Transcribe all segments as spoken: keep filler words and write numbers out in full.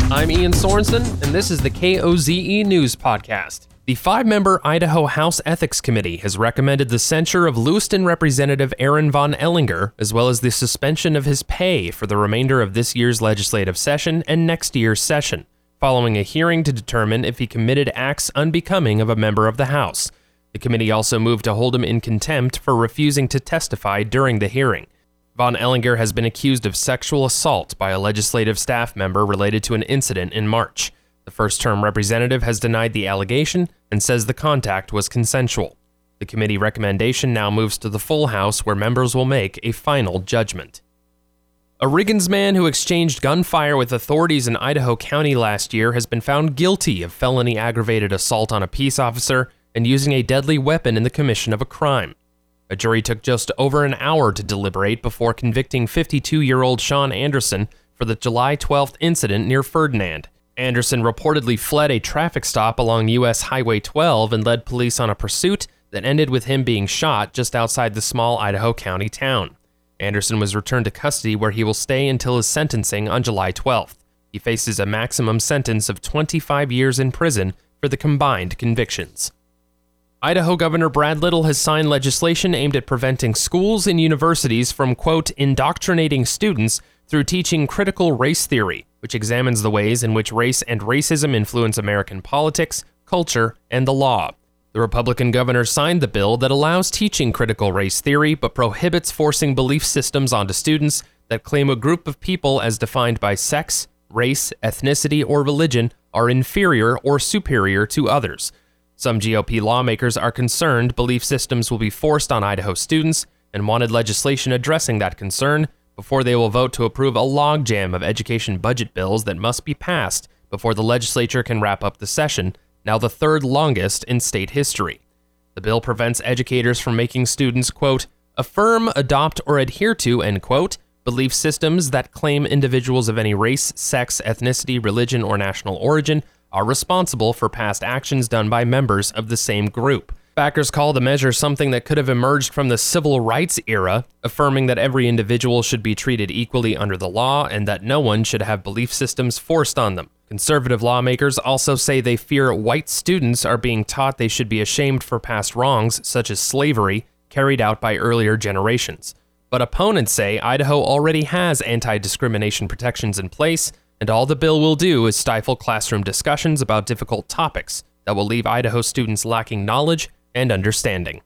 I'm Ian Sorensen, and this is the K O Z E News Podcast. The five-member Idaho House Ethics Committee has recommended the censure of Lewiston Representative Aaron Von Ellinger, as well as the suspension of his pay for the remainder of this year's legislative session and next year's session, following a hearing to determine if he committed acts unbecoming of a member of the House. The committee also moved to hold him in contempt for refusing to testify during the hearing. Von Ellinger has been accused of sexual assault by a legislative staff member related to an incident in March. The first-term representative has denied the allegation and says the contact was consensual. The committee recommendation now moves to the full House, where members will make a final judgment. A Riggins man who exchanged gunfire with authorities in Idaho County last year has been found guilty of felony aggravated assault on a peace officer and using a deadly weapon in the commission of a crime. A jury took just over an hour to deliberate before convicting fifty-two-year-old Sean Anderson for the July twelfth incident near Ferdinand. Anderson reportedly fled a traffic stop along U S Highway twelve and led police on a pursuit that ended with him being shot just outside the small Idaho County town. Anderson was returned to custody, where he will stay until his sentencing on July twelfth. He faces a maximum sentence of twenty-five years in prison for the combined convictions. Idaho Governor Brad Little has signed legislation aimed at preventing schools and universities from, quote, indoctrinating students through teaching critical race theory, which examines the ways in which race and racism influence American politics, culture, and the law. The Republican governor signed the bill that allows teaching critical race theory, but prohibits forcing belief systems onto students that claim a group of people as defined by sex, race, ethnicity, or religion are inferior or superior to others. Some G O P lawmakers are concerned belief systems will be forced on Idaho students and wanted legislation addressing that concern before they will vote to approve a logjam of education budget bills that must be passed before the legislature can wrap up the session, now the third longest in state history. The bill prevents educators from making students, quote, affirm, adopt, or adhere to, end quote, belief systems that claim individuals of any race, sex, ethnicity, religion, or national origin are responsible for past actions done by members of the same group. Backers call the measure something that could have emerged from the civil rights era, affirming that every individual should be treated equally under the law and that no one should have belief systems forced on them. Conservative lawmakers also say they fear white students are being taught they should be ashamed for past wrongs, such as slavery, carried out by earlier generations. But opponents say Idaho already has anti-discrimination protections in place, and all the bill will do is stifle classroom discussions about difficult topics that will leave Idaho students lacking knowledge and understanding.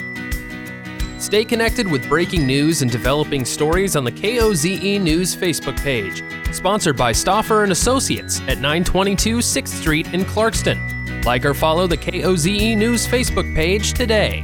Stay connected with breaking news and developing stories on the K O Z E News Facebook page. Sponsored by Stauffer and Associates at nine twenty-two sixth Street in Clarkston. Like or follow the K O Z E News Facebook page today.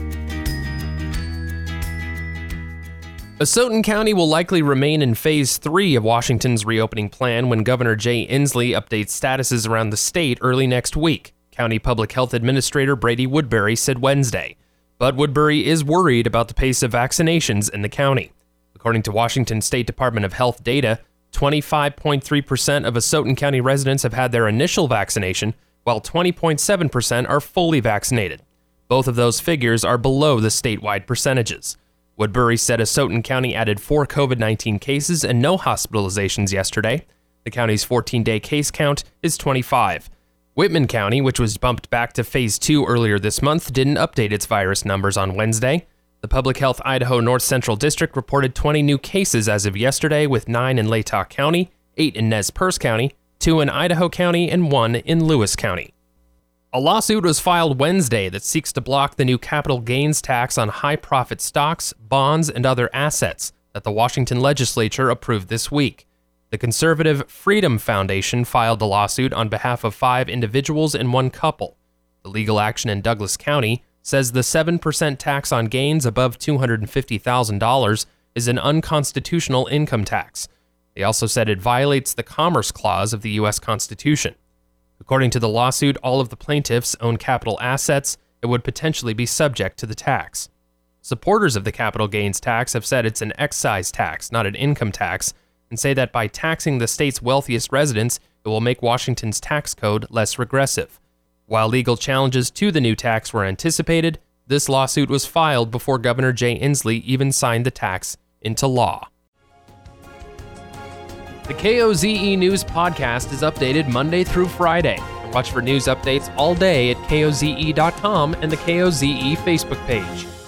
Asotin County will likely remain in Phase three of Washington's reopening plan when Governor Jay Inslee updates statuses around the state early next week, County Public Health Administrator Brady Woodbury said Wednesday. But Woodbury is worried about the pace of vaccinations in the county. According to Washington State Department of Health data, twenty-five point three percent of Asotin County residents have had their initial vaccination, while twenty point seven percent are fully vaccinated. Both of those figures are below the statewide percentages. Woodbury said Asotin County added four COVID nineteen cases and no hospitalizations yesterday. The county's fourteen-day case count is twenty-five. Whitman County, which was bumped back to Phase two earlier this month, didn't update its virus numbers on Wednesday. The Public Health Idaho North Central District reported twenty new cases as of yesterday, with nine in Latah County, eight in Nez Perce County, two in Idaho County, and one in Lewis County. A lawsuit was filed Wednesday that seeks to block the new capital gains tax on high-profit stocks, bonds, and other assets that the Washington legislature approved this week. The conservative Freedom Foundation filed a lawsuit on behalf of five individuals and one couple. The legal action in Douglas County says the seven percent tax on gains above two hundred fifty thousand dollars is an unconstitutional income tax. They also said it violates the Commerce Clause of the U S Constitution. According to the lawsuit, all of the plaintiffs own capital assets that would potentially be subject to the tax. Supporters of the capital gains tax have said it's an excise tax, not an income tax, and say that by taxing the state's wealthiest residents, it will make Washington's tax code less regressive. While legal challenges to the new tax were anticipated, this lawsuit was filed before Governor Jay Inslee even signed the tax into law. The K O Z E News podcast is updated Monday through Friday. Watch for news updates all day at K O Z E dot com and the K O Z E Facebook page.